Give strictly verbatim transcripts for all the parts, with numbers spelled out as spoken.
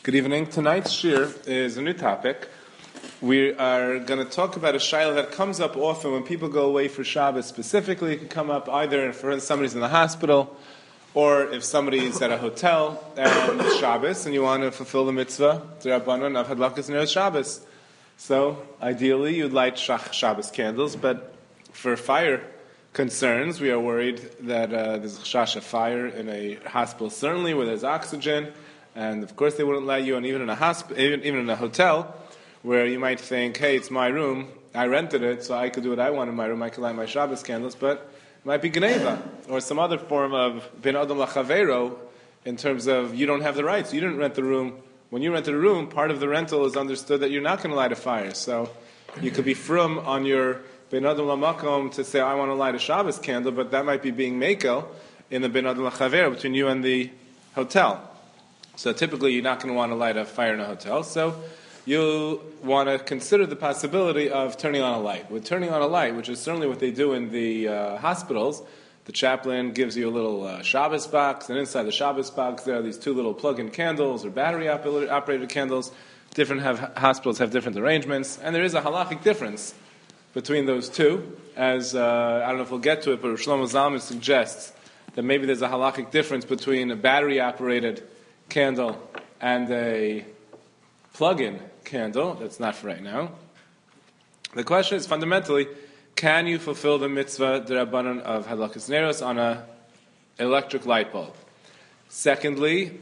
Good evening. Tonight's shir is a new topic. We are going to talk about a shayla that comes up often when people go away for Shabbos. Specifically, it can come up either for somebody's in the hospital or if somebody's at a hotel and it's Shabbos and you want to fulfill the mitzvah, D'Rabbanan of Hadlakas Ner Shabbos. So, ideally, you'd light Shabbos candles, but for fire concerns, we are worried that uh, there's a chash of fire in a hospital, certainly where there's oxygen. And of course, they wouldn't let you, and even in a hospital, even, even in a hotel, where you might think, "Hey, it's my room. I rented it, so I could do what I want in my room. I could light my Shabbos candles." But it might be gneva or some other form of ben adam lachavero, in terms of you don't have the rights. You didn't rent the room. When you rented a room, part of the rental is understood that you're not going to light a fire. So you could be frum on your ben adam lamakom to say, "I want to light a Shabbos candle," but that might be being mekel in the ben adam lachavero between you and the hotel. So typically you're not going to want to light a fire in a hotel, so you want to consider the possibility of turning on a light. With turning on a light, which is certainly what they do in the uh, hospitals, the chaplain gives you a little uh, Shabbos box, and inside the Shabbos box there are these two little plug-in candles or battery-operated candles. Different have, hospitals have different arrangements, and there is a halachic difference between those two, as, uh, I don't know if we'll get to it, but Shlomo Zalman suggests that maybe there's a halachic difference between a battery-operated candle and a plug-in candle. That's not for right now. The question is fundamentally, can you fulfill the mitzvah D'Rabbanan of Hadlakas Neros on an electric light bulb? Secondly,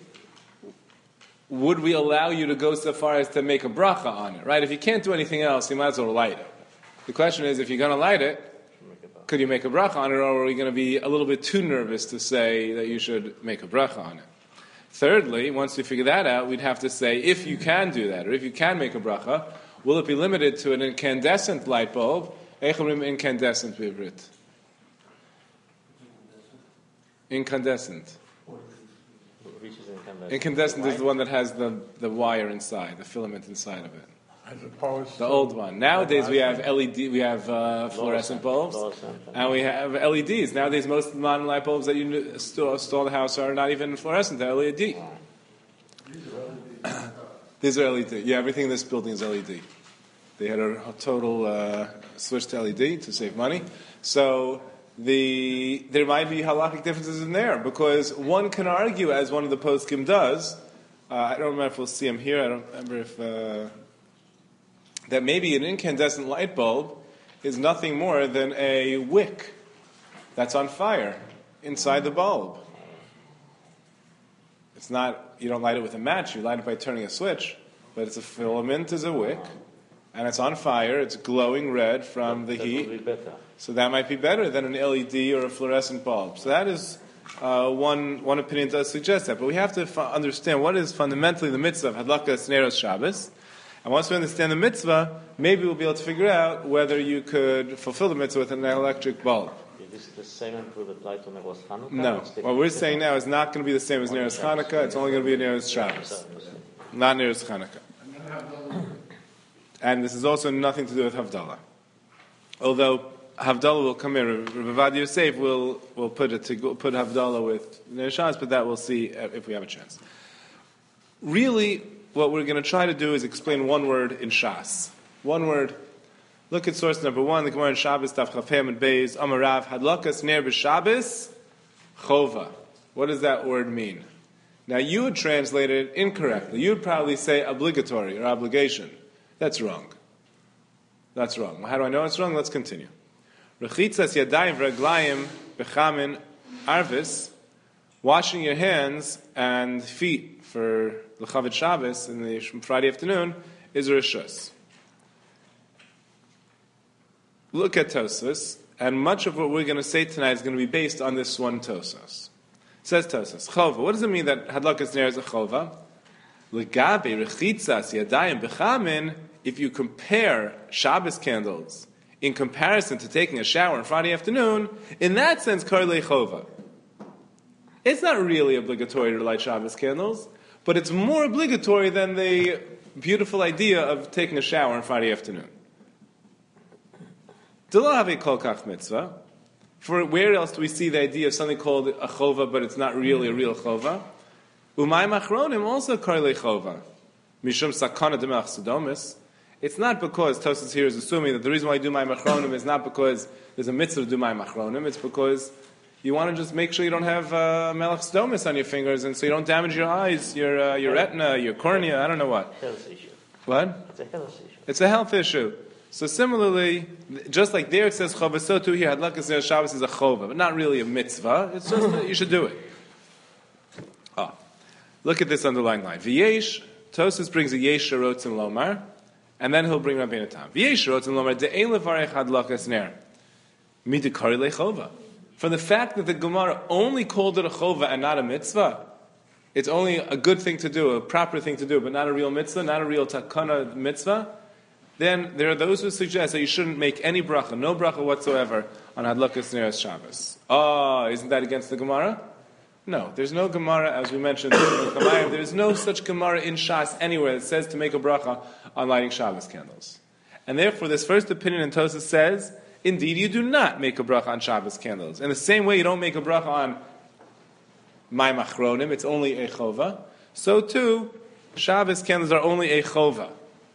would we allow you to go so far as to make a bracha on it? Right? If you can't do anything else, you might as well light it. The question is, if you're going to light it, could you make a bracha on it, or are we going to be a little bit too nervous to say that you should make a bracha on it? Thirdly, once we figure that out, we'd have to say, if you can do that, or if you can make a bracha, will it be limited to an incandescent light bulb? Incandescent, Bivrit. Incandescent. Incandescent is the one that has the, the wire inside, the filament inside of it. As opposed the to old one. Nowadays we have L E D, we have uh, fluorescent bulbs, and we have L E Ds. Nowadays most of the modern light bulbs that you install in the house are not even fluorescent; they're L E D. These are L E D. Yeah, everything in this building is L E D. They had a, a total uh, switch to L E D to save money. So the there might be halakhic differences in there, because one can argue, as one of the poskim does. Uh, I don't remember if we'll see him here. I don't remember if. Uh, that maybe an incandescent light bulb is nothing more than a wick that's on fire inside the bulb. It's not, you don't light it with a match, you light it by turning a switch, but it's a filament is a wick, and it's on fire, it's glowing red from the that heat. So that might be better than an L E D or a fluorescent bulb. So that is, uh, one one opinion does suggest that. But we have to fu- understand what is fundamentally the mitzvah of Hadlakas Neros Shabbos. And once we understand the mitzvah, maybe we'll be able to figure out whether you could fulfill the mitzvah with an electric bulb. Is this the same and will apply to Neros Hanukkah? No. What we're saying now is not going to be the same as Neros Hanukkah. It's only going to be Neros Shabbos. Not Neros Hanukkah. And this is also nothing to do with Havdalah. Although Havdalah will come in. Rav Yosef will will put it to put Havdalah with Neros Shabbos, but that we'll see if we have a chance. Really, what we're going to try to do is explain one word in Shas. One word. Look at source number one, the Gemara in Shabbos, Tav Chafhem and Beis, Amarav, Hadlakas Ner b'Shabbos, Chova. What does that word mean? Now you would translate it incorrectly. You would probably say obligatory or obligation. That's wrong. That's wrong. How do I know it's wrong? Let's continue. Rechitzas yadayim v'raglayim b'chamin arvis, washing your hands and feet for L'Chavit Shabbos in the Friday afternoon is a rishus. Look at Tosfos, and much of what we're going to say tonight is going to be based on this one Tosfos. Says Tosfos, Chova. What does it mean that Hadlakas Ner is a Chova? L'gabe rechitzas yadayim b'chamin. If you compare Shabbos candles in comparison to taking a shower on Friday afternoon, in that sense, Karlei Chova. It's not really obligatory to light Shabbos candles, but it's more obligatory than the beautiful idea of taking a shower on Friday afternoon. D'lo have kol kach mitzvah. For where else do we see the idea of something called a chova, but it's not really a real chova? Umay machronim also karle chova. Mishum sakana demach sodomis. It's not because Tosfos here is assuming that the reason why you do my machronim is not because there's a mitzvah to do my machronim. It's because you want to just make sure you don't have uh, melech sodomis on your fingers, and so you don't damage your eyes, your uh, your retina, your cornea. I don't know what. Health issue. What? It's a health issue. It's a health issue. So similarly, just like there it says chova, so too here hadlakas ner Shabbos is a chova, but not really a mitzvah. It's just that you should do it. Oh, look at this underlying line. V'yesh, Tosfos brings a yesh rotzim lomar. And then he'll bring Rabbeinu Tam. V'yesh rotzim lomar de'ein levarech hadlakas ner midikari lechova. From the fact that the Gemara only called it a chova and not a mitzvah, it's only a good thing to do, a proper thing to do, but not a real mitzvah, not a real takana mitzvah, then there are those who suggest that you shouldn't make any bracha, no bracha whatsoever, on hadlakas ner Shabbos. Oh, isn't that against the Gemara? No, there's no Gemara, as we mentioned, there's no such Gemara in Shas anywhere that says to make a bracha on lighting Shabbos candles. And therefore, this first opinion in Tosfos says, indeed, you do not make a bracha on Shabbos candles. In the same way you don't make a bracha on my machronim, it's only a chova. So too, Shabbos candles are only a chova.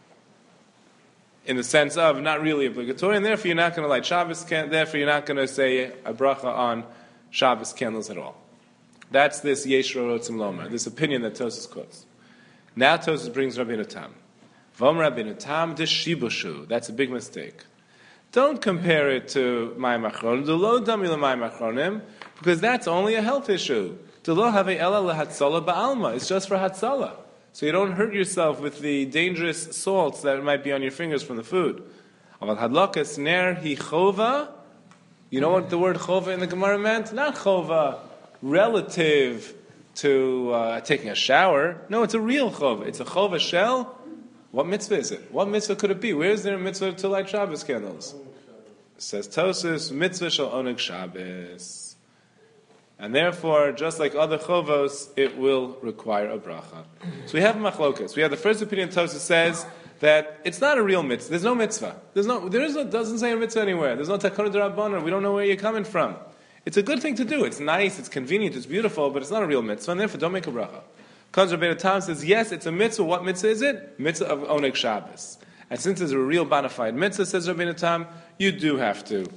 In the sense of not really obligatory, and therefore you're not going to light Shabbos candles, therefore you're not going to say a bracha on Shabbos candles at all. That's this Yesh Rotzim Lomar, this opinion that Tosfos quotes. Now Tosfos brings Rabbeinu Tam. Vom Rabbeinu Tam de Shibushu. That's a big mistake. Don't compare it to my machronim. Do lo dami my machronim, because that's only a health issue. Do lo have a ela lehatzala ba'alma. It's just for hatzala, so you don't hurt yourself with the dangerous salts that might be on your fingers from the food. Aval hadlakas ner hi chova. You know what the word chova in the Gemara meant? Not chova relative to uh, taking a shower. No, it's a real chova. It's a chova shell. What mitzvah is it? What mitzvah could it be? Where is there a mitzvah to light Shabbos candles? Says Tosfos, mitzvah shel oneg Shabbos. And therefore, just like other chovos, it will require a bracha. So we have machlokas. We have the first opinion. Tosfos says that it's not a real mitzvah. There's no mitzvah. There's no. There is no. Doesn't say a mitzvah anywhere. There's no takana d'rabbanan. We don't know where you're coming from. It's a good thing to do. It's nice. It's convenient. It's beautiful. But it's not a real mitzvah. And therefore, don't make a bracha. Comes Rabbeinu Tam says, yes, it's a mitzvah. What mitzvah is it? Mitzvah of oneg Shabbos. And since it's a real bona fide mitzvah, says Rabbeinu Tam, you do have to.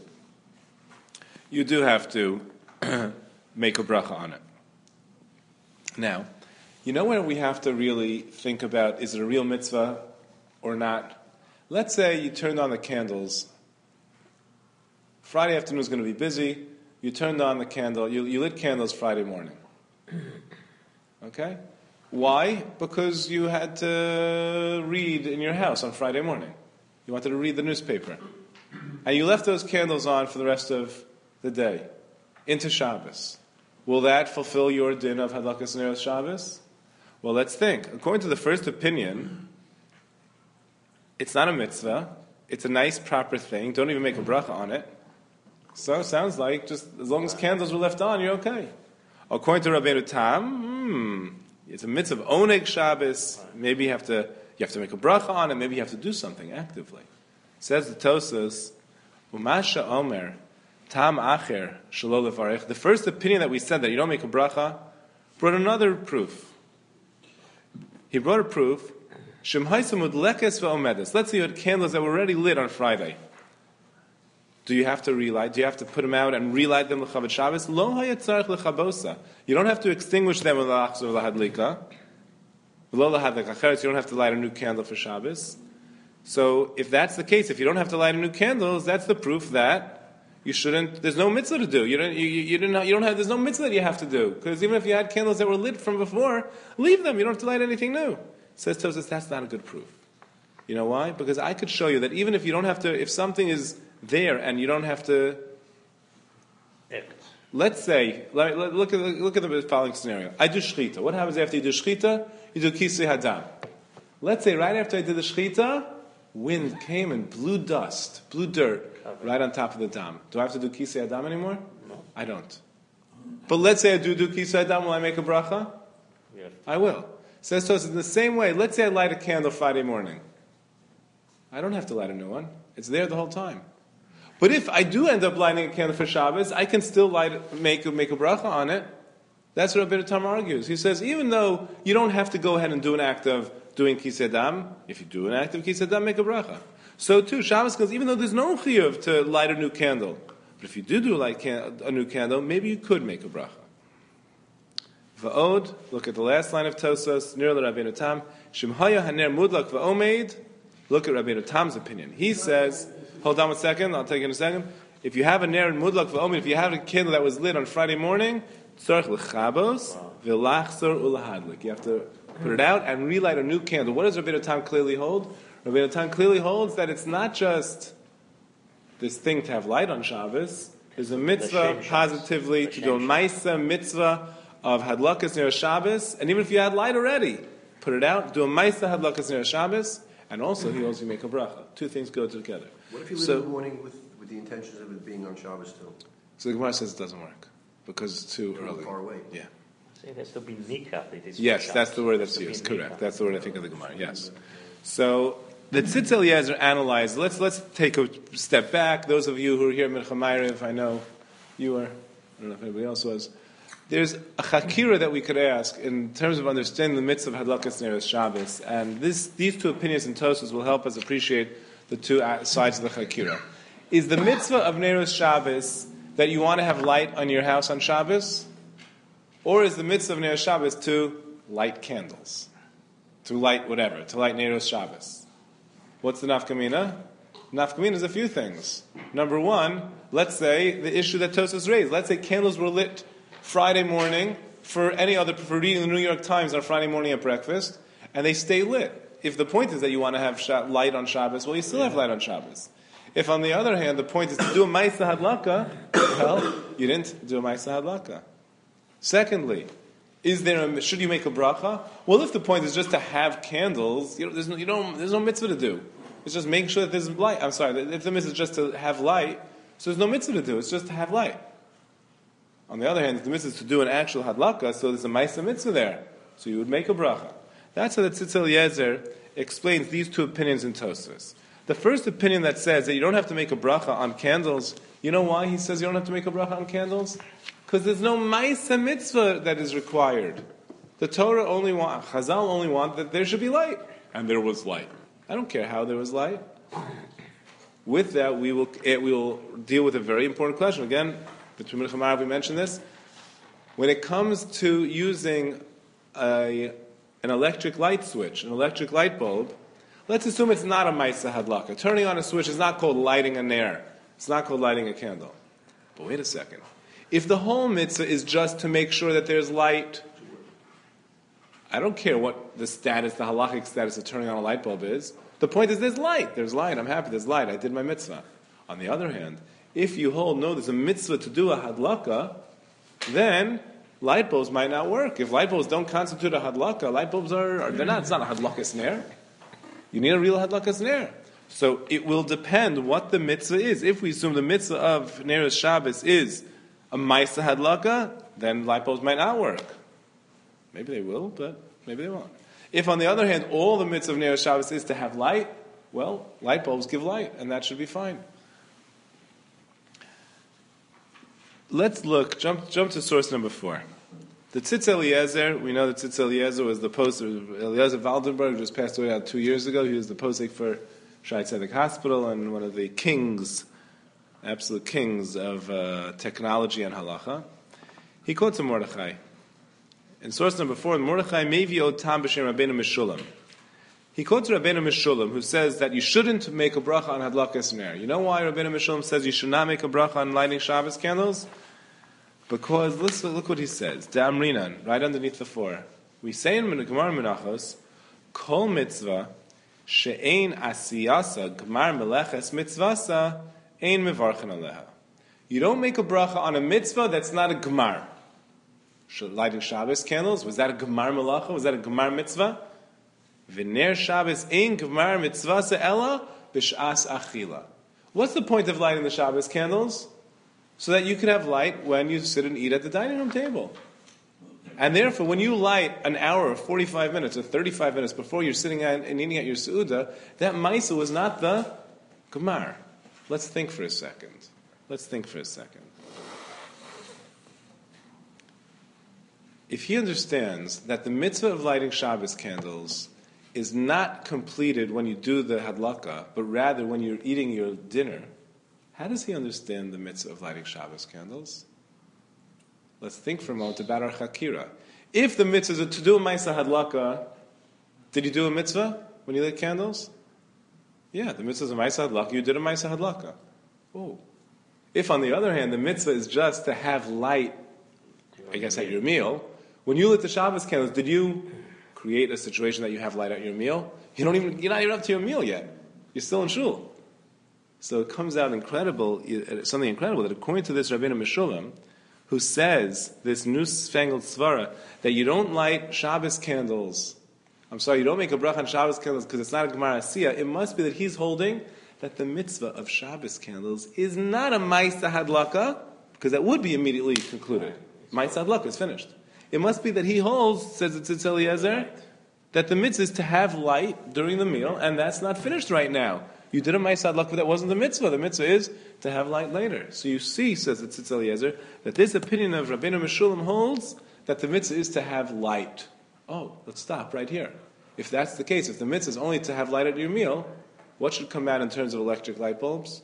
You do have to make a bracha on it. Now, you know when we have to really think about, is it a real mitzvah or not? Let's say you turned on the candles. Friday afternoon is going to be busy. You turned on the candle. You, you lit candles Friday morning. Okay? Why? Because you had to read in your house on Friday morning. You wanted to read the newspaper. And you left those candles on for the rest of the day, into Shabbos. Will that fulfill your din of Hadlakas Ner Shabbos? Well, let's think. According to the first opinion, it's not a mitzvah. It's a nice, proper thing. Don't even make a bracha on it. So it sounds like just as long as candles were left on, you're okay. According to Rabbeinu Tam, hmm, it's a mitzvah of oneg Shabbos. Maybe you have to you have to make a bracha on it. Maybe you have to do something actively. Says the Tosfos, Umasha Omer Tam Acher Shelo Levarech. The first opinion that we said that you don't make a bracha brought another proof. He brought a proof. Shem Haisamud Lekes VeOmedes. Let's say you had candles that were already lit on Friday. Do you have to relight? Do you have to put them out and relight them l'chavat Shabbos? Lo hayatzarich l'chabosa. You don't have to extinguish them with l'achzor l'hadlika. Lo l'hadlika acheres. You don't have to light a new candle for Shabbos. So, if that's the case, if you don't have to light a new candles, that's the proof that you shouldn't. There's no mitzvah to do. You don't. You, you, you don't. You don't have. There's no mitzvah that you have to do, because even if you had candles that were lit from before, leave them. You don't have to light anything new. Says Tosfos, that's not a good proof. You know why? Because I could show you that even if you don't have to, if something is there and you don't have to. Let's say, let, let, look at look at the following scenario. I do shchita. What happens after you do shchita? You do kisei hadam. Let's say right after I did the shchita, wind came and blew dust, blew dirt right on top of the dam. Do I have to do kisei hadam anymore? No. I don't. But let's say I do do kisei hadam. Will I make a bracha? Yeah. I will. Says Tosfos, in the same way, let's say I light a candle Friday morning. I don't have to light a new one. It's there the whole time. But if I do end up lighting a candle for Shabbos, I can still light, make, make a bracha on it. That's what Rabbeinu Tam argues. He says, even though you don't have to go ahead and do an act of doing kisedam, if you do an act of kisedam, make a bracha. So too, Shabbos goes, even though there's no chiyuv to light a new candle, but if you do do light can- a new candle, maybe you could make a bracha. Va'od, look at the last line of Tosos, Nir Rabbeinu Tam, Shemhaya haner mudlak va'omeid, look at Rabbeinu Tam's opinion. He says, hold on a second, I'll take it in a second. If you have a ner mudlak va'omeid, if you have a candle that was lit on Friday morning, tzarech l'chabos, v'lachzor ulahadlik. You have to put it out and relight a new candle. What does Rabbeinu Tam clearly hold? Rabbeinu Tam clearly holds that it's not just this thing to have light on Shabbos. There's a mitzvah positively to do a maisa mitzvah of hadlakas near Shabbos, and even if you had light already, put it out, do a maisa hadlakas near Shabbos, and also he also make a bracha. Two things go together. What if you live so, in the morning with, with the intentions of it being on Shabbos too? So the Gemara says it doesn't work because it's too early. Far away. Yeah. So it has to be nikah. It is Yes, that's the word that's used. Correct. That's the word I think of the Gemara. Yes. So the Tzitz Eliezer analyzed. Let's let's take a step back. Those of you who are here at Mincha Ma'ariv, I know you were. I don't know if anybody else was. There's a chakira that we could ask in terms of understanding the mitzvah of Hadlakas Neros Shabbos, and this, these two opinions in Tosfos will help us appreciate the two sides of the chakira. Is the mitzvah of Neros Shabbos that you want to have light on your house on Shabbos, or is the mitzvah of Neros Shabbos to light candles, to light whatever, to light Neros Shabbos? What's the nafkamina? Nafkamina is a few things. Number one, let's say the issue that Tosfos raised. Let's say candles were lit Friday morning for any other, for reading the New York Times on Friday morning at breakfast, and they stay lit. If the point is that you want to have light on Shabbos, well, you still have light on Shabbos. If, on the other hand, the point is to do a Maisa Hadlaka, well, you didn't do a Maisa Hadlaka. Secondly, is there a, should you make a bracha? Well, if the point is just to have candles, you know, there's no, you don't, there's no mitzvah to do. It's just making sure that there's light. I'm sorry, if the mitzvah is just to have light, so there's no mitzvah to do. It's just to have light. On the other hand, if the mitzvah is to do an actual hadlaka, so there's a ma'isa mitzvah there. So you would make a bracha. That's how the Tzitz Eliezer explains these two opinions in Tosfos. The first opinion that says that you don't have to make a bracha on candles, you know why he says you don't have to make a bracha on candles? Because there's no ma'isa mitzvah that is required. The Torah only want, Chazal only want that there should be light. And there was light. I don't care how there was light. With that, we will, it, we will deal with a very important question. Again, between Mincha Ma'ariv we mentioned this. When it comes to using a, an electric light switch, an electric light bulb, let's assume it's not a Maisa Hadlaka. Turning on a switch is not called lighting a nair. It's not called lighting a candle. But wait a second. If the whole mitzvah is just to make sure that there's light, I don't care what the status, the halachic status of turning on a light bulb is. The point is there's light. There's light. I'm happy there's light. I did my mitzvah. On the other hand, if you hold, no, there's a mitzvah to do a hadlaka, then light bulbs might not work. If light bulbs don't constitute a hadlaka, light bulbs are, are they're not, it's not a hadlaka snare. You need a real hadlaka snare. So it will depend what the mitzvah is. If we assume the mitzvah of Neros Shabbos is a Maisa Hadlaka, then light bulbs might not work. Maybe they will, but maybe they won't. If, on the other hand, all the mitzvah of Neros Shabbos is to have light, well, light bulbs give light, and that should be fine. Let's look, jump jump to source number four. The Tzitz Eliezer, we know that Tzitz Eliezer was the post, Eliezer Waldenberg just passed away about two years ago. He was the posek for Shai Tzedek Hospital and one of the kings, absolute kings of uh, technology and halacha. He quotes a Mordechai. In source number four, Mordechai Mevi Od Tam B'Shem Rabbeinu Meshulam. He quotes Rabbeinu Meshulam, who says that you shouldn't make a bracha on Hadlakas Ner. You know why Rabbeinu Meshulam says you should not make a bracha on lighting Shabbos candles? Because listen, look what he says. Da'amrinan, right underneath the four. We say in the Gemara Menachos, Kol mitzvah she'ein asiyasa gmar meleches mitzvasa ein mevarchen aleha. You don't make a bracha on a mitzvah that's not a gmar. Lighting Shabbos candles, was that a gmar melacha? Was that a gmar mitzvah? V'ner Shabbos ein gmar mitzvasa ella b'sh'as achila. What's the point of lighting the Shabbos candles? So that you can have light when you sit and eat at the dining room table. And therefore, when you light an hour or forty-five minutes or thirty-five minutes before you're sitting at, and eating at your Seudah, that Maisa was not the Gemar. Let's think for a second. Let's think for a second. if he understands that the mitzvah of lighting Shabbos candles is not completed when you do the hadlaka, but rather when you're eating your dinner, how does he understand the mitzvah of lighting Shabbos candles? Let's think for a moment about our chakira. If the mitzvah is to do a ma'aseh hadlaka, did you do a mitzvah when you lit candles? Yeah, the mitzvah is a ma'aseh hadlaka, you did a ma'aseh hadlaka. Oh. If, on the other hand, the mitzvah is just to have light, I guess, at your meal, when you lit the Shabbos candles, did you create a situation that you have light at your meal? You don't even, you're not even up to your meal yet. You're still in shul. So it comes out incredible, something incredible, that according to this Rabbeinu Meshulam, who says, this newfangled svara, that you don't light Shabbos candles, I'm sorry, you don't make a bracha on Shabbos candles because it's not a Gemara Asiyah, it must be that he's holding that the mitzvah of Shabbos candles is not a ma'aseh hadlaka, because that would be immediately concluded. Ma'aseh hadlaka is finished. It must be that he holds, says it's Tzitz Eliezer, that the mitzvah is to have light during the meal, and that's not finished right now. You did a ma'aseh hadlaka, but that wasn't the mitzvah. The mitzvah is to have light later. So you see, says it's Tzitz Eliezer, that this opinion of Rabbeinu Meshulam holds that the mitzvah is to have light. Oh, let's stop right here. If that's the case, if the mitzvah is only to have light at your meal, what should come out in terms of electric light bulbs?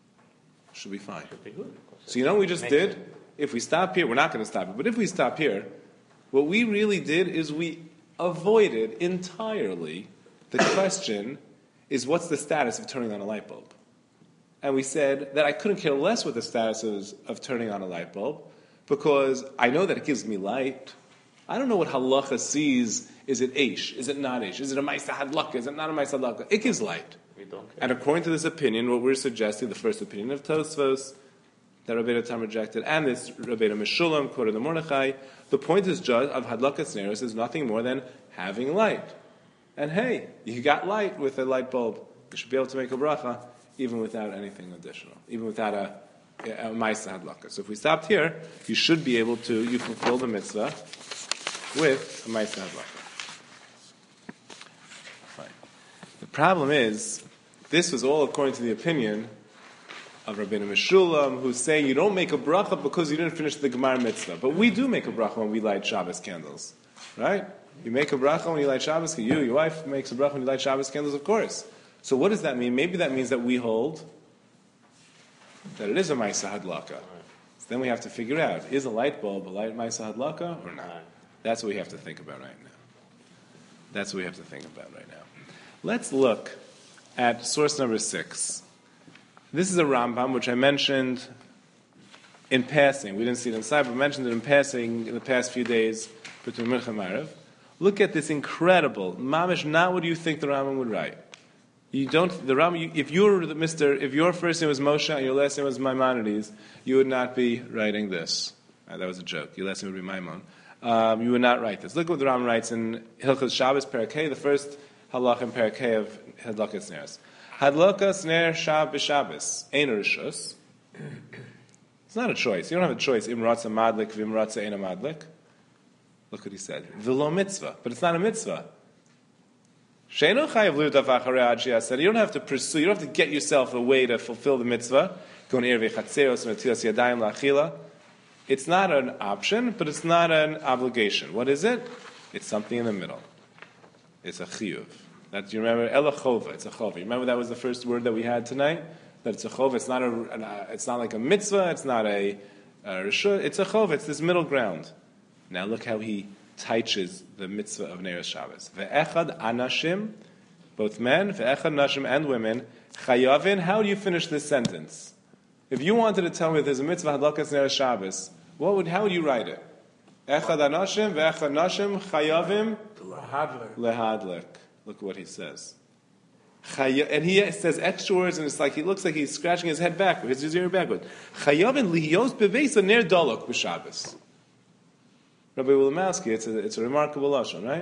Should be fine. Should be good. So you know what we just did? If we stop here, we're not going to stop it, but if we stop here, what we really did is we avoided entirely the question is what's the status of turning on a light bulb? And we said that I couldn't care less what the status is of turning on a light bulb because I know that it gives me light. I don't know what halacha sees. Is it eish? Is it not eish? Is it a ma'aseh hadlaka? Is it not a ma'aseh hadlaka? It gives light. We don't care. And according to this opinion, what we're suggesting, the first opinion of Tosfos, that Rabbeinu Tam rejected, and this Rabbeinu Meshulam, quoted the Mordechai, the point is just of hadlakas neros is nothing more than having light. And hey, you got light with a light bulb. You should be able to make a bracha even without anything additional, even without a, a, a ma'aseh hadlaka. So if we stopped here, you should be able to, you fulfill the mitzvah with a ma'aseh hadlaka. Fine. The problem is, this was all according to the opinion of Rabbeinu Meshulam, who's saying you don't make a bracha because you didn't finish the Gemara mitzvah. But we do make a bracha when we light Shabbos candles. Right? You make a bracha when you light Shabbos candles. You, your wife makes a bracha when you light Shabbos candles, of course. So what does that mean? Maybe that means that we hold that it is a ma'aseh hadlaka. So then we have to figure out, is a light bulb a light ma'aseh hadlaka or not? That's what we have to think about right now. That's what we have to think about right now. Let's look at source number six. This is a Rambam, which I mentioned in passing. We didn't see it inside, but I mentioned it in passing in the past few days between Mincha and Maariv. Look at this incredible, mamish, not what do you think the Rambam would write. You don't, the Rambam, you, if you were the Mister, if your first name was Moshe and your last name was Maimonides, you would not be writing this. Uh, that was a joke. Your last name would be Maimon. Um, you would not write this. Look what the Rambam writes in Hilchos Shabbos Parakeh, the first halach in Parakeh of Hadlakas Neros. Hadlakas ner shab b'Shabbos ein rishus. It's not a choice. You don't have a choice. Im ratza madlik v'im ratza ein madlik. Look what he said. V'lo mitzvah, but it's not a mitzvah. Sheinu chayav liutav acharei ad she'aseh. You don't have to pursue. You don't have to get yourself a way to fulfill the mitzvah. Gon ir v'chatzeros v'natilas yadayim la'achila. It's not an option, but it's not an obligation. What is it? It's something in the middle. It's a chiyuv. That you remember, ela chova. It's a chova. You remember that was the first word that we had tonight. That it's a chova. It's not a. An, uh, it's not like a mitzvah. It's not a, a rishut. It's a chova. It's this middle ground. Now look how he teaches the mitzvah of Neros Shabbos. Ve'echad anashim, both men, ve'echad nashim and women, chayavin. How do you finish this sentence? If you wanted to tell me that there's a mitzvah hadlakas Neros Shabbos, what would? How would you write it? Echad anashim, ve'echad nashim, chayavim, lehadlik. Look what he says. And he says extra words, and it's like he looks like he's scratching his head backwards, his ear backwards. Chayavin lihiyos beveisa ner dalok b'Shabbos. Rabbi Wilimowski, it's a, it's a remarkable lashon, right?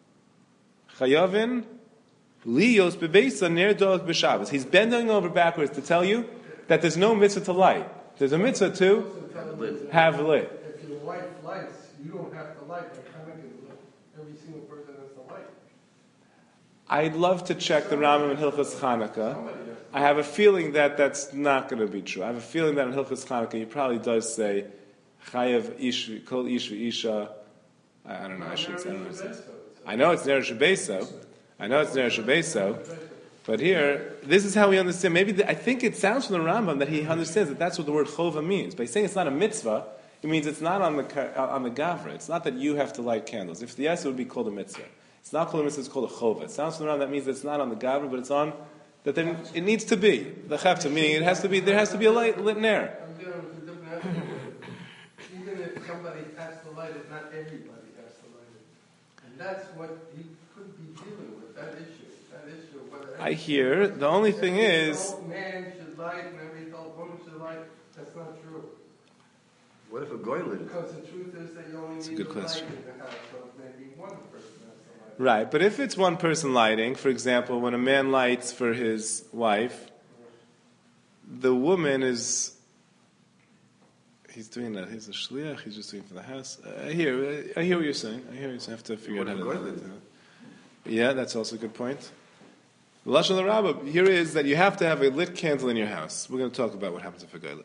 Chayavin lihiyos beveisa ner dalok b'Shabbos. He's bending over backwards to tell you that there's no mitzvah to light. There's a mitzvah to have lit. If your wife lights, you don't have to light. Like Hanukkah, every single person has to light. I'd love to check the Rambam in Hilchos Chanukah. I have a feeling that that's not going to be true. I have a feeling that in Hilchos Chanukah he probably does say Chayav ish kol ish v'isha I, I don't know. I should. I don't know. What it says. I know it's Ner Shabeso. I know it's Ner Shabeso. But here, this is how we understand. Maybe the, I think it sounds from the Rambam that he understands that that's what the word chova means. By saying it's not a mitzvah, it means it's not on the on the gavra. It's not that you have to light candles. If the yes, it would be called a mitzvah. It's not called a mitzvah. It's called a chova. It sounds from the Rambam that means it's not on the gavra, but it's on that there, it needs to be the chefta, meaning it has to be. There has to be a light lit ner. I'm dealing with a different attitude. Even if somebody has to light it, not everybody has to light it, and that's what he could be dealing with. That issue. That issue. Whether I hear. The only thing is, every adult man should light and every adult woman should light. That's not true. What if a goy lit it? Because the truth is that you only That's a need good to question. light in the house, so maybe one person has to light. right, but if it's one person lighting, for example, when a man lights for his wife, the woman is, he's doing that, he's a shliach, he's just doing it for the house. Uh, I hear, I hear what you're saying, I hear what you're saying, I have to figure out how to do it. Yeah, that's also a good point. The Lashon Rabbah here is that you have to have a lit candle in your house. We're going to talk about what happens if a guy lit.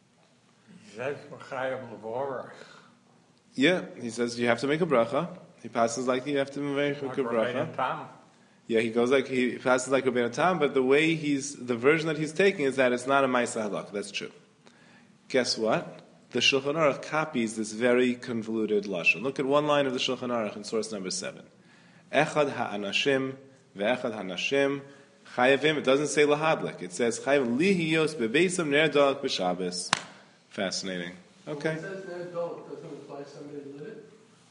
Yeah, he says you have to make a bracha. He passes like you have to make a bracha. Yeah, he goes like he passes like Rabbeinu Tam, but the way he's the version that he's taking is that it's not a ma'aseh halakha. That's true. Guess what? The Shulchan Aruch copies this very convoluted lashon. Look at one line of the Shulchan Aruch in source number seven. Echad ha'anashim ve'echad ha'nashim chayavim. It doesn't say lahadlik. It says chayavim lihiyos bebeisam ner dalek b'Shabbos. Fascinating. Okay. When it says ner dalek, doesn't imply somebody lit it?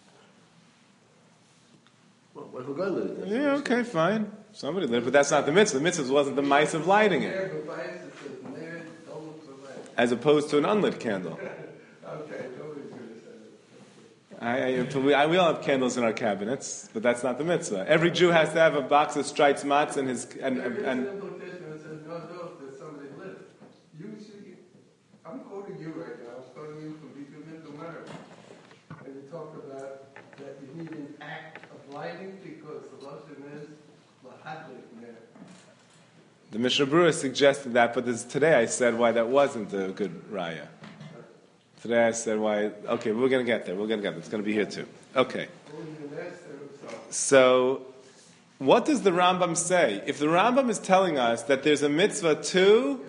Well, what if a goy lit it? Yeah, okay, fine. Somebody lit it, but that's not the mitzvah. The mitzvah wasn't the mice of lighting it. Ner b'bayis, it says ner dalek b'bayis. As opposed to an unlit candle. Okay, nobody's going to say that. I, I, we, I, we all have candles in our cabinets, but that's not the mitzvah. Every Jew has to have a box of Strites Matz and his and There and, is and an implication that says no dalek that somebody lit it. You see, I'm quoting you right now. I'm quoting you from Bikumin to Mary. And you talk about that you need an act of lighting because the lashon is lahadlik ner. the Mishnah Berurah suggested that, but this, today I said why that wasn't a good raya. Today I said why. Okay, we're going to get there. We're going to get there. It's going to be here too. Okay. So, what does the Rambam say? If the Rambam is telling us that there's a mitzvah to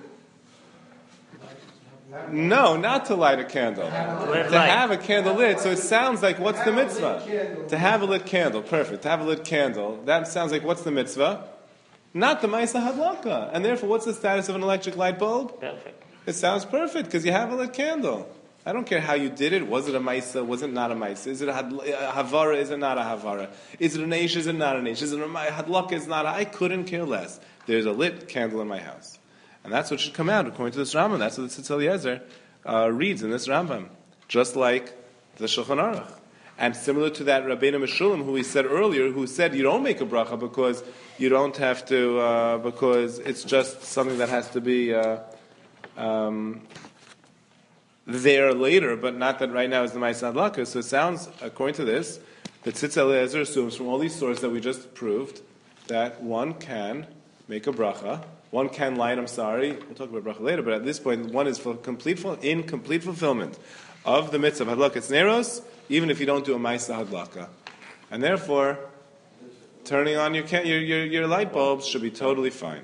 no, not to light a candle. Lit To light. have a candle lit, so it sounds like what's the mitzvah? To have a lit candle, perfect. To have a lit candle, that sounds like what's the mitzvah? Not the ma'aseh hadlaka. And therefore, what's the status of an electric light bulb? Perfect. It sounds perfect because you have a lit candle. I don't care how you did it. Was it a ma'aseh? Was it not a ma'aseh? Is it a, had, a havara? Is it not a havara? Is it an eish? Is it not an eish? Is it a hadlaka? Is it not? A, I couldn't care less. There's a lit candle in my house. And that's what should come out according to this Rambam. That's what the Tzitz Eliezer uh, reads in this Rambam. Just like the Shulchan Aruch. And similar to that Rabbeinu Meshulam, who we said earlier, who said you don't make a bracha because you don't have to, uh, because it's just something that has to be uh, um, there later, but not that right now is the ma'aseh hadlaka. So it sounds, according to this, that Tzitz Eliezer assumes from all these sources that we just proved that one can make a bracha. One can light, I'm sorry, we'll talk about bracha later, but at this point, one is for complete, in complete fulfillment of the mitzvah of hadlakas neros, even if you don't do a ma'aseh hadlaka. And therefore, turning on your, your, your, your light bulbs should be totally fine.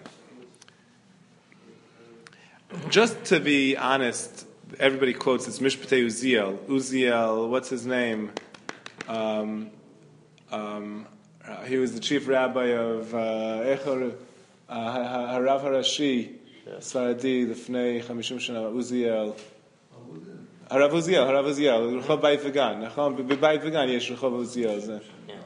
Just to be honest, everybody quotes this Mishpatei Uziel. Uziel, what's his name? Um, um, uh, he was the chief rabbi of uh, Echor, uh, Harav Harashi, Sfaradi, the Fnei Chamishim Shana, Uziel. Harav Uziel, Harav Uziel, Rechov Beit Vegan. B'Beit Vegan yesh Rechov Uziel.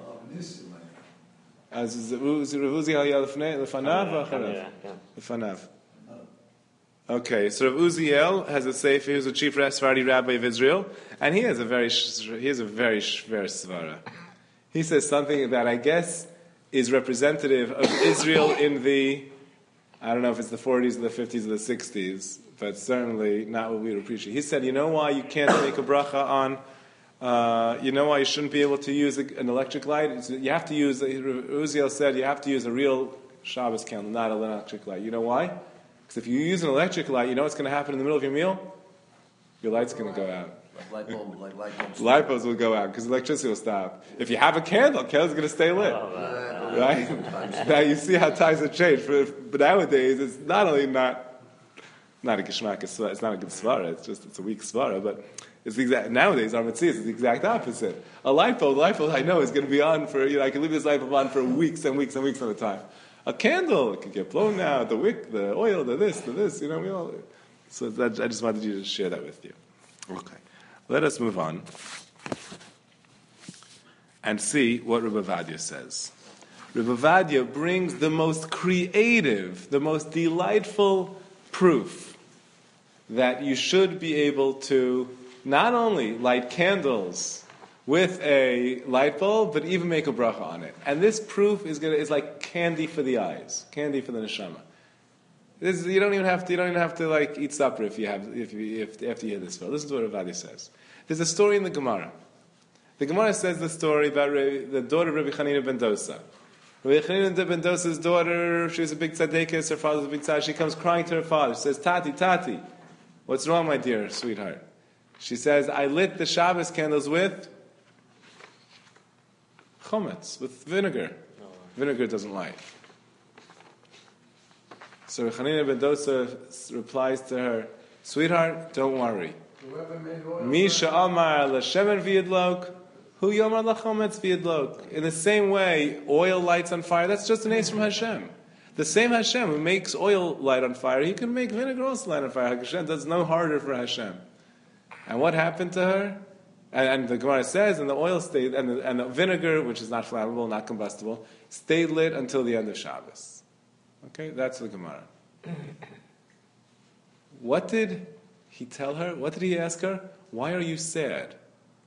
As Uziel היה לפניו או אחריו? לפניו. Okay, so Rav Uziel has a sefer. He was the chief Sephardi rabbi of Israel, and he has a very he has a very shver svara. He says something that I guess is representative of Israel in the, I don't know if it's the forties or the fifties or the sixties, but certainly not what we would appreciate. He said, you know why you can't make a bracha on, uh, you know why you shouldn't be able to use a, an electric light? It's, you have to use, Uziel said, you have to use a real Shabbos candle, not an electric light. You know why? Because if you use an electric light, you know what's going to happen in the middle of your meal? Your light's going to go out. Like light bulb, like light bulbs. Light bulbs will go out because electricity will stop. If you have a candle, candle's going to stay lit. Oh, Right? Now you see how times have changed. For, but nowadays, it's not only not not a geschmack, it's not a good svara. It's just it's a weak svara. But it's the exact nowadays our mitzvah is the exact opposite. A light bulb, a light bulb I know is going to be on for you know I can leave this light bulb on for weeks and weeks and weeks at a time. A candle it can get blown out. The wick, the oil, the this, the this. You know we all. So that, I just wanted you to share that with you. Okay, let us move on and see what Rebbe Vadia says. Rebbe Vadia brings the most creative, the most delightful proof that you should be able to not only light candles with a light bulb, but even make a bracha on it. And this proof is gonna is like candy for the eyes, candy for the neshama. This, you don't even have to. You don't even have to like eat supper if you have if you if after you hear this. Listen to what Rebbe Vadia says. There's a story in the Gemara. The Gemara says the story about Re, the daughter of Rabbi Chanina ben Dosa. Rabbi Chanina ben Dosa's daughter, she was a big tzaddikus, her father was a big tzaddik. She comes crying to her father. She says, Tati, Tati, what's wrong, my dear sweetheart? She says, I lit the Shabbos candles with chometz, with vinegar. No. Vinegar doesn't light. So Rabbi Chanina ben Dosa replies to her, sweetheart, don't worry. Misha Amar l'shemen v'yidlok, hu yomar l'chometz v'yidlok. In the same way, oil lights on fire, that's just an ace from Hashem. The same Hashem who makes oil light on fire, he can make vinegar also light on fire. Hashem does no harder for Hashem. And what happened to her? And, and the Gemara says, and the oil stayed, and the, and the vinegar, which is not flammable, not combustible, stayed lit until the end of Shabbos. Okay, that's the Gemara. What did he tell her? What did he ask her? Why are you sad?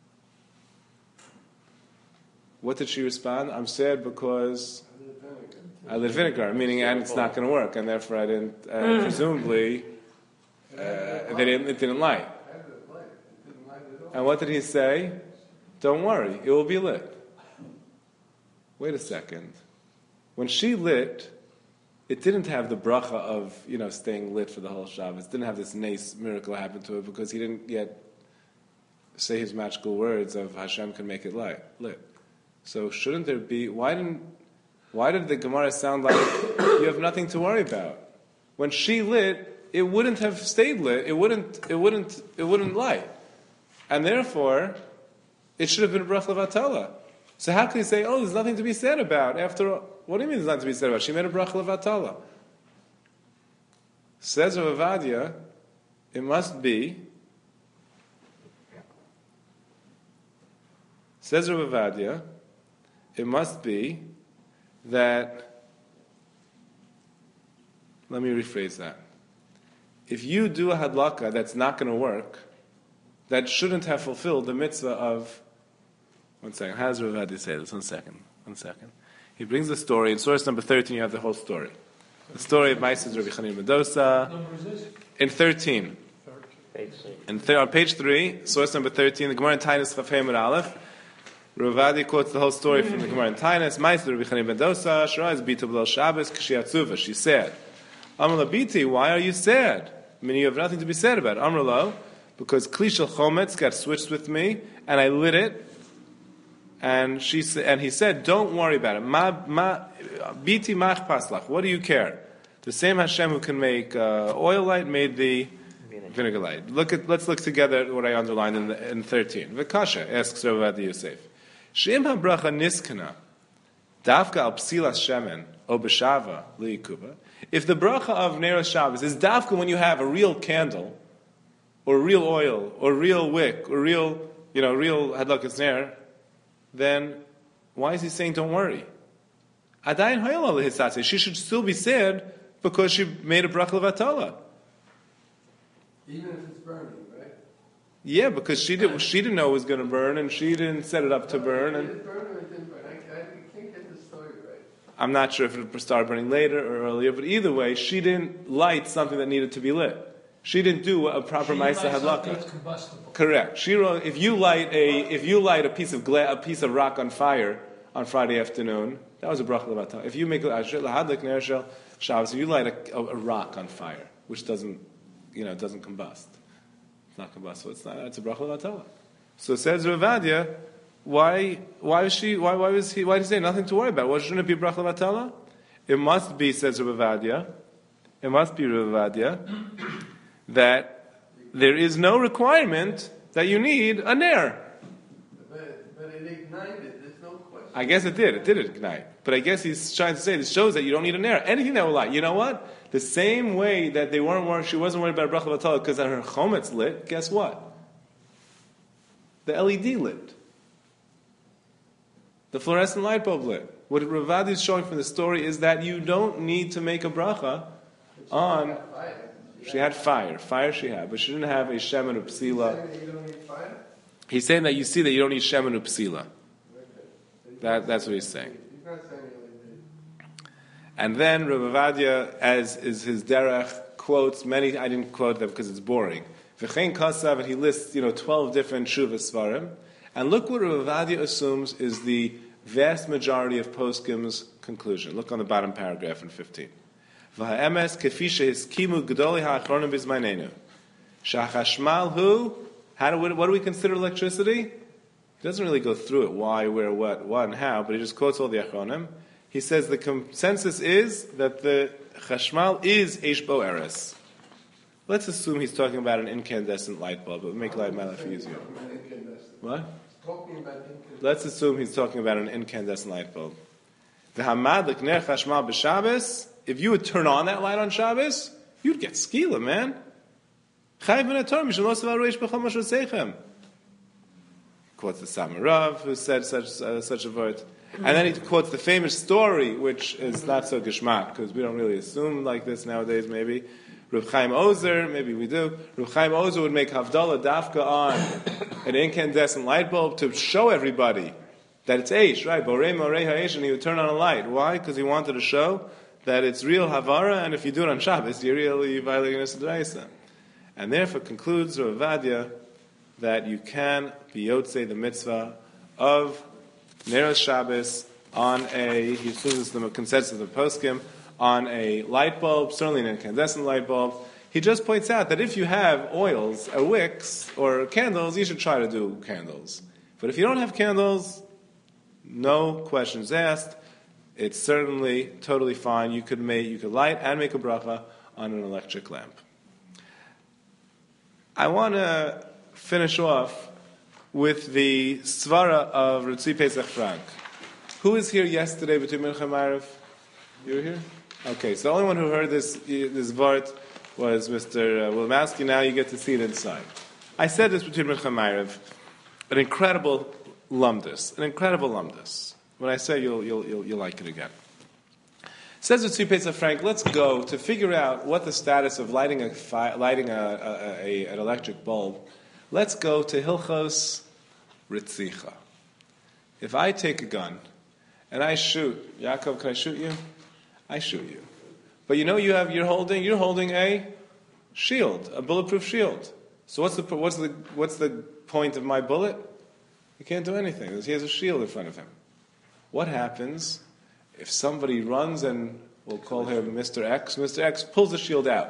What did she respond? I'm sad because I lit vinegar, meaning and it's not going to work, and therefore I didn't, uh, presumably, uh, they didn't, it didn't light. And what did he say? Don't worry, it will be lit. Wait a second. When she lit, it didn't have the bracha of, you know, staying lit for the whole Shabbos. It didn't have this nice miracle happen to it because he didn't yet say his magical words of Hashem can make it light, lit. So shouldn't there be, why didn't, why did the Gemara sound like you have nothing to worry about? When she lit, it wouldn't have stayed lit, it wouldn't, it wouldn't, it wouldn't light. And therefore, it should have been a bracha levatala. So how can you say, oh, there's nothing to be said about? After all, what do you mean there's nothing to be said about? She made a bracha levatala. Says Rav Avadia, it must be. Says Rav Avadia, it must be that. Let me rephrase that. If you do a hadlaka that's not going to work, that shouldn't have fulfilled the mitzvah of. One second. How does Rav Avadia say this? One second. One second. He brings the story. In source number thirteen, you have the whole story. The story of Ma'aseh Rabbi Chanina ben Dosa. In thirteen. In th- on page three, source number thirteen, the Gemara in Tainus Chaf Hei Amud Aleph. Rav Avadia quotes the whole story from the Gemara in Tainus. Ma'aseh Rabbi Chanina ben Dosa. Shara is bita b'leil Shabbos k'shi atzuva. She said, Amar la biti, why are you sad? I mean, you have nothing to be sad about. Amar lo, because kli shel chometz got switched with me, and I lit it. And she sa- and he said, don't worry about it. Ma, ma, biti mach paslach. What do you care? The same Hashem who can make uh, oil light made the vinegar, vinegar light. Look at, let's look together at what I underlined in, the, in thirteen. V'kasha, asks Rav Avadia Yosef. She'im ha-bracha niskana, dafka al psilas shemen, o b'shava li'ikuba. If the bracha of Neros Shabbos is dafka when you have a real candle, or real oil, or real wick, or real, you know, real hadlakas ner, then why is he saying don't worry? Adayin hayal lehisatze. She should still be sad because she made a bracha levatala. Even if it's burning, right? Yeah, because she did. She didn't know it was going to burn, and she didn't set it up to burn. And Did it burn or it didn't burn? I, I can't get the story right. I'm not sure if it started burning later or earlier, but either way, she didn't light something that needed to be lit. She didn't do a proper ma'aseh hadlaka. Correct. She wrote, if you light a if you light a piece of gla- a piece of rock on fire on Friday afternoon, that was a bracha levatala. If you make a hadlik ner shel Shabbos, if you light a, a, a rock on fire, which doesn't, you know, doesn't combust, It's not Kabbalah, so it's not. It's a bracha levatala. So says Rav Ovadia, why? Why was she? Why? Why was he? Why did he say nothing to worry about? Why shouldn't it be bracha levatala? It must be, says Rav Ovadia. It must be Rav Ovadia that there is no requirement that you need a ner. But, but it ignited, there's no question. I guess it did. It did ignite. But I guess he's trying to say this shows that you don't need a ner. Anything that will light. You know what? The same way that they weren't worried, she wasn't worried about bracha levatala because her chometz lit. Guess what? The L E D lit. The fluorescent light bulb lit. What Rav Ovadia is showing from the story is that you don't need to make a bracha on. She had fire. Fire she had, but she didn't have a shemen upsila. You don't need fire? He's saying that you see that you don't need shemen upsila. That, that's what he's saying. He's not saying it. And then Rav Ovadia, as is his derech, quotes many. I didn't quote them because it's boring. V'chein kasav, and he lists, you know, twelve different shuvas svarim. And look what Rav Ovadia assumes is the vast majority of poskim conclusion. Look on the bottom paragraph in fifteen. V'ha'emes kefi shehiskimu gedoli ha'achronim bizmanenu. Sha'chashmal hu. How do we, what do we consider electricity? He doesn't really go through it. Why, where, what, what, and how. But he just quotes all the achronim. He says the consensus is that the chashmal is eish bo eres. Let's assume he's talking about an incandescent light bulb. It would make light my life easier. What? Talking about incandescent. Let's assume he's talking about an incandescent light bulb. V'hamad l'kner chashmal b'Shabbos. If you would turn on that light on Shabbos, you'd get skila, man. Chayv ben ator mishlo savar reish b'chol mashur seichem. Quotes the Samarav, who said such uh, such a word. And then he quotes the famous story, which is not so geshmak, because we don't really assume like this nowadays, maybe. Reb Chaim Ozer, maybe we do. Reb Chaim Ozer would make Havdalah dafka on an incandescent light bulb to show everybody that it's Eish, right? Borei Morei Ha'esh, and he would turn on a light. Why? Because he wanted to show that it's real Havara, and if you do it on Shabbos, you're really violating Nisa D'Oraisa. And therefore concludes Rav Ovadia that you can be Yotzei the mitzvah of Neros Shabbos on a, he assumes the consensus of the poskim, on a light bulb, certainly an incandescent light bulb. He just points out that if you have oils or wicks or candles, you should try to do candles. But if you don't have candles, no questions asked. It's certainly totally fine. You could make, you could light and make a bracha on an electric lamp. I want to finish off with the svara of Ritzi Pesach Frank. Who was here yesterday between Mincha and Ma'ariv? You were here? Okay, so the only one who heard this this vart was Mister Wilmowski. Now you get to see it inside. I said this between Mincha and Ma'ariv. An incredible lumdus. An incredible lumdus. When I say you'll you'll you'll, you'll like it again. Says Ritzi Pesach Frank, let's go to figure out what the status of lighting a fi- lighting a, a, a, an electric bulb. Let's go to Hilchos Ritzicha. If I take a gun and I shoot, Yaakov, can I shoot you? I shoot you. But you know you have you're holding you're holding a shield, a bulletproof shield. So what's the what's the what's the point of my bullet? He can't do anything. He has a shield in front of him. What happens if somebody runs and we'll call him Mister X? Mister X pulls the shield out.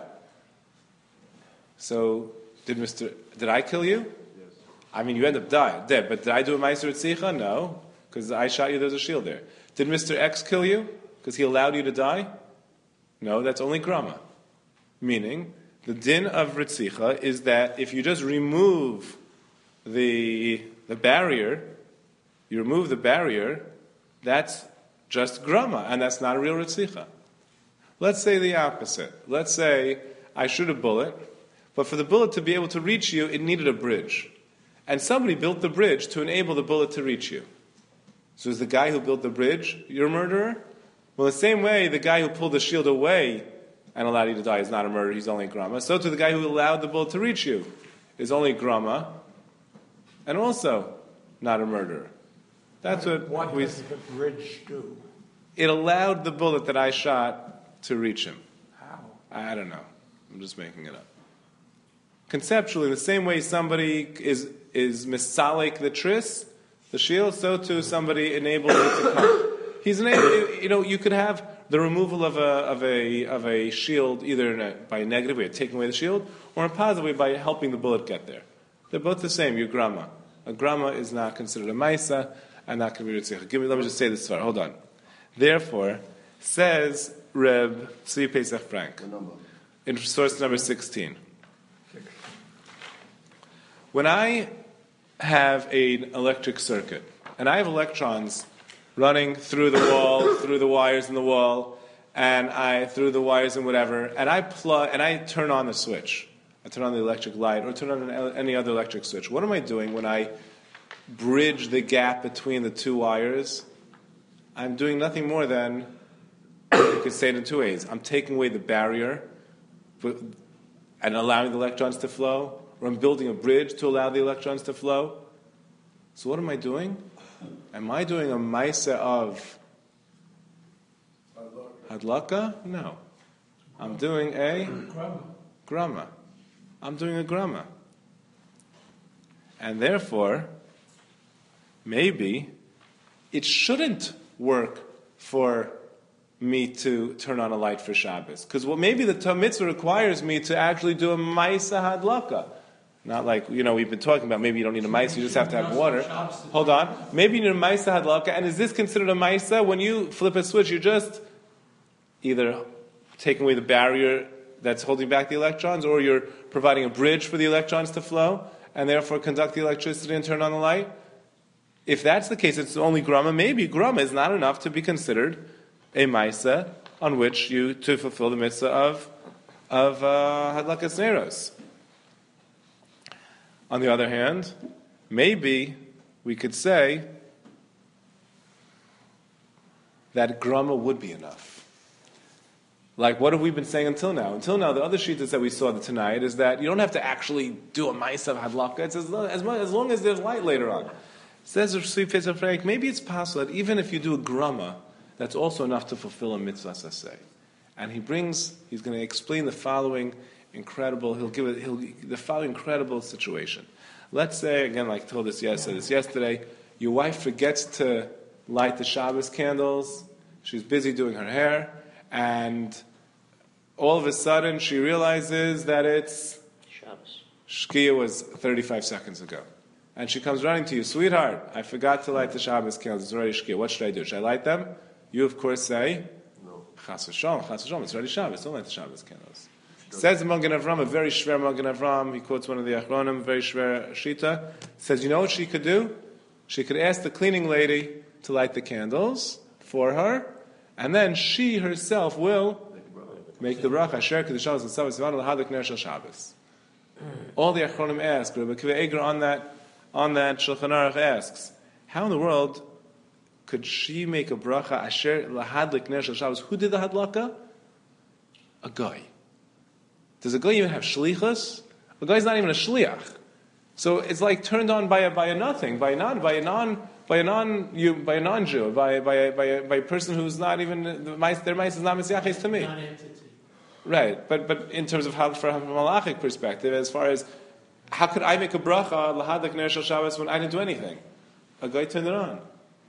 So did Mister Did I kill you? Yes. I mean, you end up die, dead. But did I do a Meiser Ritzicha? No, because I shot you. There's a shield there. Did Mister X kill you because he allowed you to die? No, that's only grama. Meaning, the din of Ritzicha is that if you just remove the the barrier, you remove the barrier, that's just grama, and that's not a real Ritzicha. Let's say the opposite. Let's say I shoot a bullet, but for the bullet to be able to reach you, it needed a bridge. And somebody built the bridge to enable the bullet to reach you. So is the guy who built the bridge your murderer? Well, the same way, the guy who pulled the shield away and allowed you to die is not a murderer, he's only grama. So to the guy who allowed the bullet to reach you is only grama, and also not a murderer. That's what, what we... What does the bridge do? It allowed the bullet that I shot to reach him. How? I don't know. I'm just making it up. Conceptually, the same way somebody is is misalik the tris, the shield, so too somebody enabled it to come. He's enabled, you know, you could have the removal of a of a of a shield, either in a, by a negative way, taking away the shield, or in a positive way by helping the bullet get there. They're both the same. Your grama. A grama is not considered a maisa and not going to be ritzicha. Give me. Let me just say this far. Hold on. Therefore, says Reb Tzvi Pesach Frank in source number sixteen. When I have an electric circuit and I have electrons running through the wall, through the wires in the wall, and I through the wires and whatever, and I plug and I turn on the switch. I turn on the electric light or turn on any other electric switch. What am I doing when I bridge the gap between the two wires? I'm doing nothing more than, you could say it in two ways. I'm taking away the barrier and allowing the electrons to flow, or I'm building a bridge to allow the electrons to flow. So what am I doing? Am I doing a maisa of hadlaka? No. I'm doing a grama. I'm doing a grama. And therefore, maybe it shouldn't work for me to turn on a light for Shabbos. Because well, maybe the Torah mitzvah requires me to actually do a maisa hadlaka. Not like, you know, we've been talking about maybe you don't need a maisa, you just have to have water. Hold on. Maybe you need a maisa hadlaka. And is this considered a maisa? When you flip a switch, you're just either taking away the barrier that's holding back the electrons, or you're providing a bridge for the electrons to flow, and therefore conduct the electricity and turn on the light. If that's the case, it's only grama. Maybe grama is not enough to be considered a maisa on which you to fulfill the mitzvah of of uh, hadlakas neros. On the other hand, maybe we could say that grama would be enough. Like, what have we been saying until now? Until now, the other shittas that we saw tonight is that you don't have to actually do a maisa of hadlaka. It's as long as, as long as there's light later on. Says Rav Tzvi Pesach Frank, maybe it's possible that even if you do a grama, that's also enough to fulfill a mitzvah saseh. And he brings, he's going to explain the following incredible, he'll give it, he'll, the following incredible situation. Let's say, again, like I told us yesterday, this yesterday, your wife forgets to light the Shabbos candles, she's busy doing her hair, and all of a sudden she realizes that it's Shabbos. Shkia was thirty-five seconds ago. And she comes running to you, sweetheart, I forgot to light the Shabbos candles, it's already Shkia, what should I do? Should I light them? You, of course, say, no. Chas v'shalom, Chas v'shalom, it's already Shabbos, don't light the Shabbos candles. Says the Magen Avram, a very shver Magen Avram, he quotes one of the Achronim, very shver Shita, says, you know what she could do? She could ask the cleaning lady to light the candles for her, and then she herself will make the bracha. Asher kedushalos and Shabbos v'anu l'hadak ner shel Shabbos. All the Achronim ask, Rabbi Akiva Eiger on that on that Shulchan Aruch asks, how in the world could she make a bracha asher l'hadak ner shel Shabbos? Who did the hadlaka? A guy. Does a guy even have shlichus? A guy's not even a shliach. So it's like turned on by a by a nothing, by a non by a non by a non you by a non Jew, by by a, by a, by a person who's not even the mice, their mice is not mesiaches to me. Non-entity. Right, but but in terms of how from a malachic perspective, as far as how could I make a bracha lahadak ner shel Shabbos when I didn't do anything? A guy turned it on.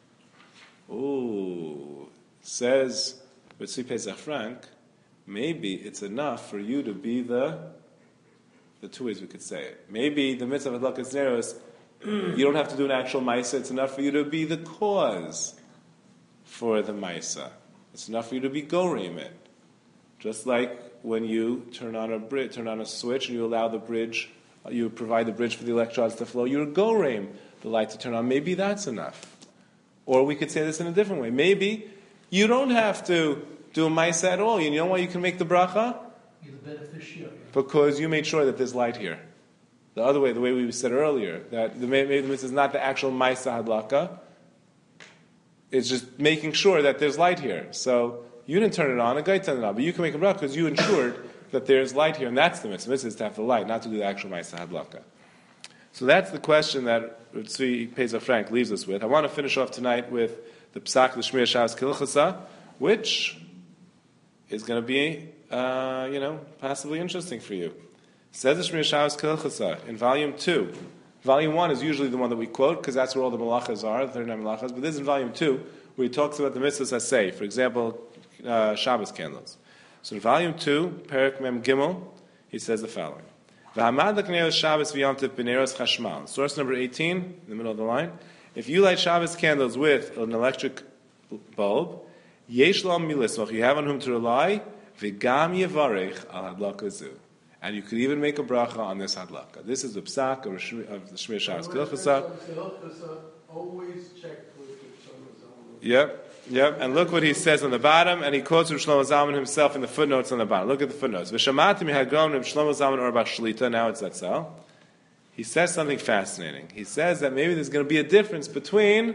Ooh, says Rav Tzvi Pesach Frank, maybe it's enough for you to be the the two ways we could say it. Maybe the mitzvah of hadlakas neros, you don't have to do an actual maisa. It's enough for you to be the cause for the maisa. It's enough for you to be gorim it. Just like when you turn on a bridge, turn on a switch, and you allow the bridge, you provide the bridge for the electrons to flow. You're gorim the light to turn on. Maybe that's enough. Or we could say this in a different way. Maybe you don't have to do a maisa at all. You know why you can make the bracha? You're the beneficiary. Because you made sure that there's light here. The other way, the way we said earlier, that the maybe the mitzvah is not the actual maisa hadlaka. It's just making sure that there's light here. So you didn't turn it on, a guy turned it on, but you can make a bracha because you ensured that there's light here, and that's the mitzvah. The mitzvah is to have the light, not to do the actual maisa hadlaka. So that's the question that Rav Tzvi Pesach Frank leaves us with. I want to finish off tonight with the Psak L'Shmir Shabbos Kilchasa, which is going to be, uh, you know, possibly interesting for you. Says the Shmir Shabbos Kilchasa in volume two. Volume one is usually the one that we quote because that's where all the malachas are, the thirty-nine malachas. But this is in volume two where he talks about the mitzvahs asay. For example, uh, Shabbos candles. So in volume two, Perek Mem Gimel, he says the following. V'hamad l'kneros Shabbos v'yomtiv b'neros chashmal. Source number eighteen, in the middle of the line. If you light Shabbos candles with an electric bulb, yesh lo milismach, you have on whom to rely, v'gam yevarech al hadlaka zu. And you could even make a bracha on this hadlaka. This is the psak of, of the Shmir Shabbos Kilchasa. Always check with the Shlomo Zalman. Yep. Yep, and look what he says on the bottom, and he quotes Rav Shlomo Zalman himself in the footnotes on the bottom. Look at the footnotes. V'shamati mihagon Rav Shlomo Zalman or Shlita. Now it's Zatzal. He says something fascinating. He says that maybe there's going to be a difference between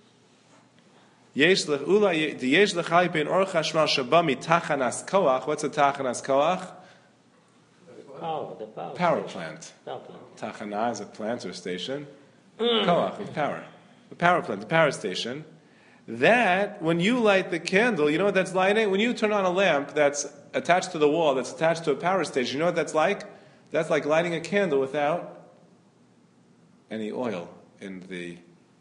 yesh lechula the yesh lechali bein or chashmal shabami tachanas koach. What's a tachanas koach? Power, the power, Power station. plant. Power plant. Tachana is a plant or station. Koach is power. The power plant, the power station. That, when you light the candle, you know what that's lighting? When you turn on a lamp that's attached to the wall, that's attached to a power station, you know what that's like? That's like lighting a candle without any oil in the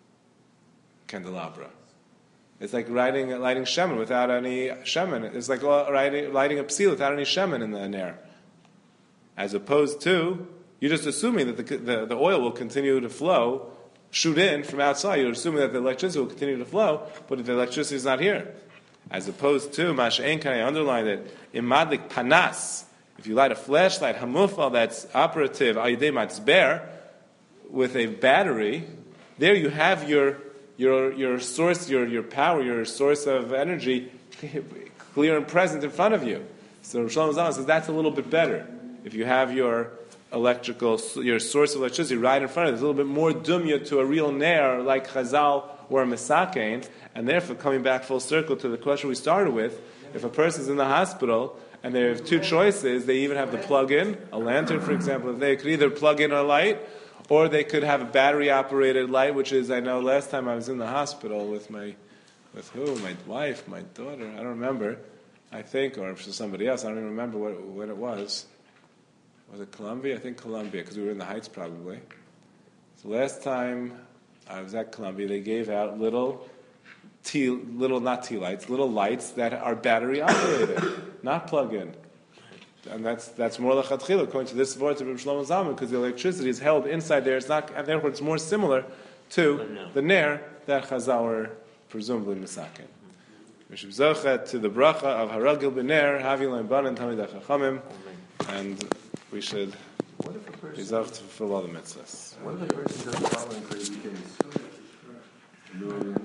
candelabra. It's like lighting, lighting shemen without any shemen. It's like lighting, lighting a psil without any shemen in the nair. As opposed to, you're just assuming that the, the, the oil will continue to flow, shoot in from outside. You're assuming that the electricity will continue to flow, but the electricity is not here. As opposed to, Masha'en, can I underline it? Imadlik panas. If you light a flashlight, hamufal, that's operative, ayidei matzber, with a battery, there you have your your your source, your your power, your source of energy clear and present in front of you. So Rav Shlomo Zalman says that's a little bit better. If you have your electrical, your source of electricity right in front of you, it's a little bit more dumya to a real nair like Chazal or a Mesakein, and therefore coming back full circle to the question we started with, if a person's in the hospital and they have two choices, they even have the plug-in, a lantern for example, they could either plug in a light, or they could have a battery-operated light, which is, I know last time I was in the hospital with my, with who, my wife, my daughter, I don't remember, I think, or for somebody else, I don't even remember what, what it was. Was it Columbia? I think Columbia, because we were in the Heights probably. So last time I was at Columbia, they gave out little tea, little, not tea lights, little lights that are battery operated, not plug-in. And that's that's more lechatchila, according to this word of Rav Shlomo Zalman, because the electricity is held inside there. It's not, and therefore it's more similar to the ner that Chazal were presumably misaken. Mishum zochet to the bracha of haragil b'ner, havi le'banan tamid hachachamim, and we should resolve to fulfill all the mitzvahs. What if a person doesn't follow in crazy case?